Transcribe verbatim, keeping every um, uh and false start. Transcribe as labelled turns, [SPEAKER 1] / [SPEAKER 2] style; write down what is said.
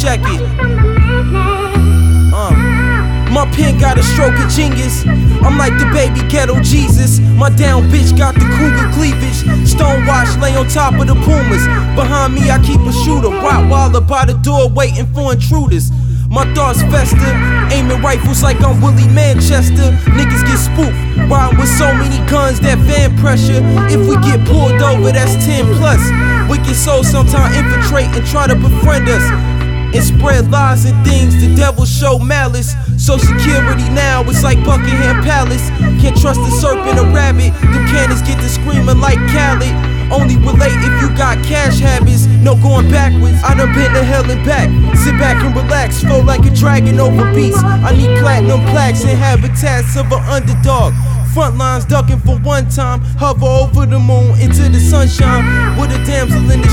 [SPEAKER 1] jacket. Uh. My pen got a stroke of genius. I'm like the baby ghetto Jesus. My down bitch got the cougar cleavage. Stonewashed, lay on top of the Pumas. Behind me I keep a shooter. Rottweiler by the door waiting for intruders. My thoughts fester, aiming rifles like I'm Willie Manchester. Niggas get spooked, riding with so many guns that fan pressure. If we get pulled over, that's ten plus. Wicked souls sometimes infiltrate and try to befriend us and spread lies and things. The devil show malice. So security now it's like Buckingham Palace. Can't trust a serpent or rabbit. Them cannons get to screaming like Khaled. Only relate if you got cash habits. No going backwards. I done been to hell and back. Sit back and relax. Flow like a dragon over beats. I need platinum plaques and habitats of an underdog. Front lines ducking for one time. Hover over the moon into the sunshine with a damsel in the